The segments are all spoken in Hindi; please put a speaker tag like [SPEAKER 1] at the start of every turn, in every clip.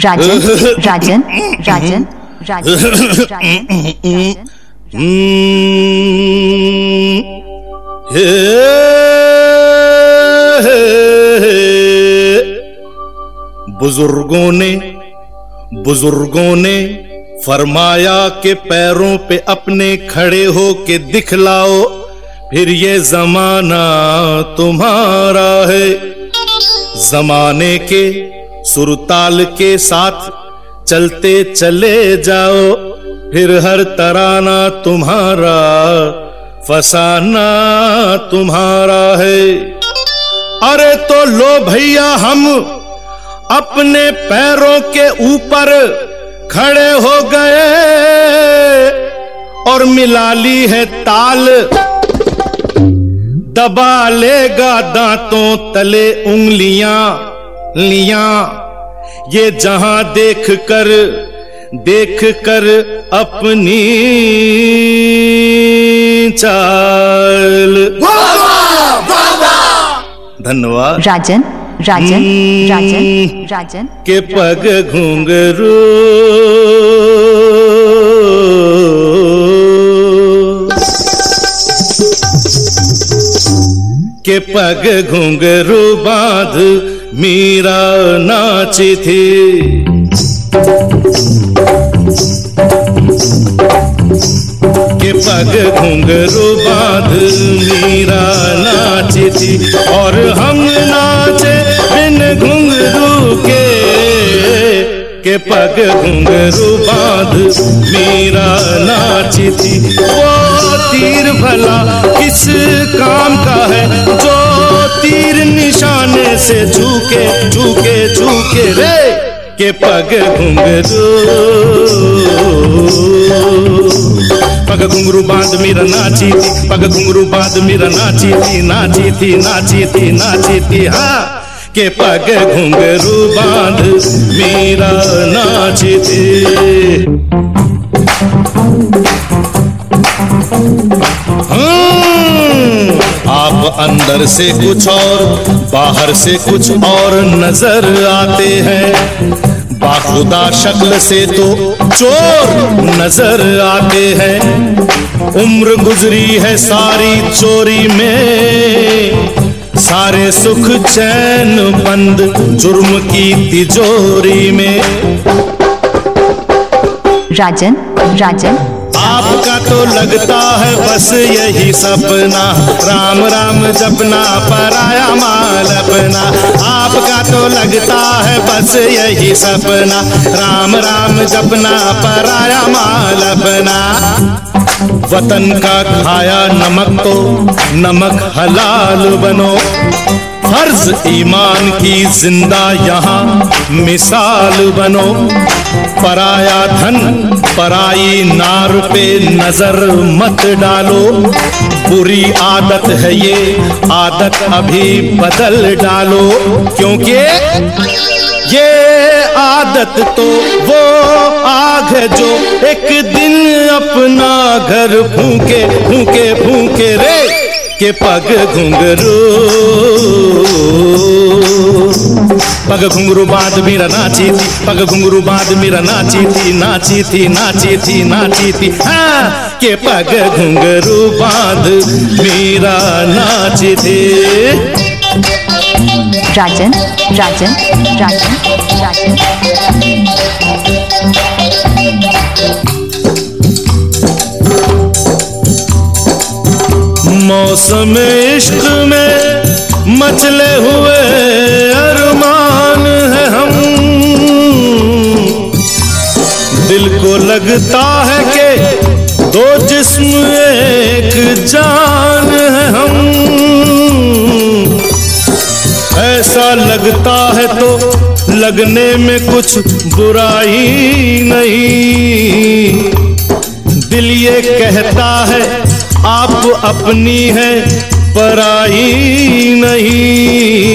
[SPEAKER 1] राजन राजन राजन राजन राजन
[SPEAKER 2] बुजुर्गों ने फरमाया कि पैरों पे अपने खड़े हो के दिखलाओ, फिर ये जमाना तुम्हारा है। जमाने के सुरताल के साथ चलते चले जाओ, फिर हर तराना तुम्हारा, फसाना तुम्हारा है। अरे तो लो भैया हम अपने पैरों के ऊपर खड़े हो गए और मिला ली है ताल, दबा लेगा दांतों तले उंगलियां लियां, ये जहां देख कर अपनी चाल। धन्यवाद।
[SPEAKER 1] राजन राजन राजन राजन
[SPEAKER 2] के पग घुंघरू के पग घुंघरू बांध मीरा नाची थी। के पग घुंघरू बांध मीरा नाची थी और हम नाचे बिन घुंघरू के पग घुंघरू बांध मीरा नाची थी। वो तीर भला किस काम का है जो तीर निशाने से झुके झुके झुके रे, के पग घुंघरू पग घुंघरू बांध मीरा नाची थी, पग घुंघरू बांध मीरा नाची थी नाची थी नाची थी नाची थी। हाँ के पग घुंघरू बांध मीरा नाची थी। आप अंदर से कुछ और बाहर से कुछ और नजर आते हैं, बाखुदा शक्ल से तो चोर नजर आते हैं। उम्र गुजरी है सारी चोरी में, सारे सुख चैन बंद जुर्म की तिजोरी में।
[SPEAKER 1] राजन राजन
[SPEAKER 2] आपका तो लगता है बस यही सपना, राम राम जपना पराया माल अपना। आपका तो लगता है बस यही सपना, राम राम जपना पराया माल अपना। वतन का खाया नमक तो नमक हलाल बनो, फर्ज ईमान की जिंदा यहाँ मिसाल बनो। पराया धन पराई नार पे नजर मत डालो, बुरी आदत है ये आदत अभी बदल डालो, क्योंकि ये आदत तो वो आग है जो एक दिन अपना घर फूके फूके फूके रे, के पग घुंघरू पग घुंघरू बांध मीरा नाची थी, पग घुंघरू बांध मीरा नाची थी नाची थी नाची थी नाची थी। हाँ के पग घुंघरू बांध मीरा नाची थी।
[SPEAKER 1] राजन राजन राजन राजन
[SPEAKER 2] मौसम इश्क में मचले हुए अरमान है हम, दिल को लगता है कि दो जिस्म एक जान है हम। ऐसा लगता है तो लगने में कुछ बुराई नहीं, दिल ये कहता है आप अपनी है पराई नहीं।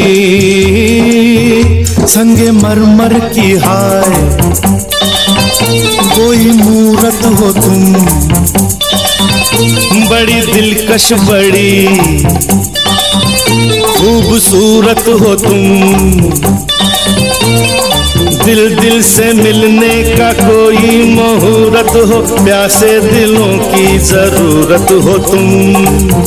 [SPEAKER 2] संगे मरमर की हाय कोई मूरत हो तुम, बड़ी दिलकश बड़ी खूबसूरत हो तुम। दिल दिल से मिलने का कोई मुहूर्त हो, प्यासे दिलों की जरूरत हो तुम।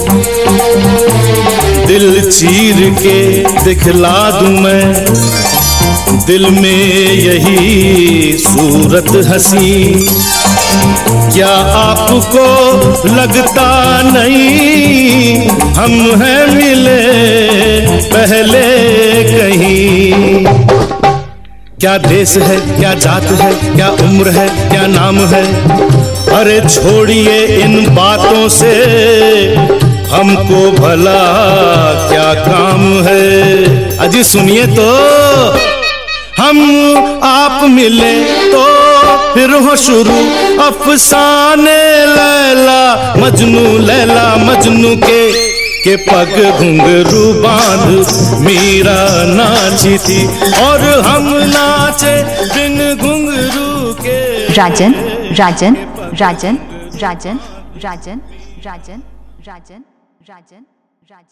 [SPEAKER 2] दिल चीर के दिखला दूं मैं, दिल में यही सूरत हंसी। क्या आपको लगता नहीं हम हैं मिले पहले कहीं? क्या देश है, क्या जात है, क्या उम्र है, क्या नाम है, अरे छोड़िए इन बातों से, हमको भला क्या काम है। अजी सुनिए तो, हम आप मिले तो फिर हो शुरू अफसाने लैला मजनू के पग घुंघरू बांध मीरा नाची थी और हम नाचे बिन घुंघरू के।
[SPEAKER 1] राजन राजन राजन राजन राजन राजन राजन राजन राजन।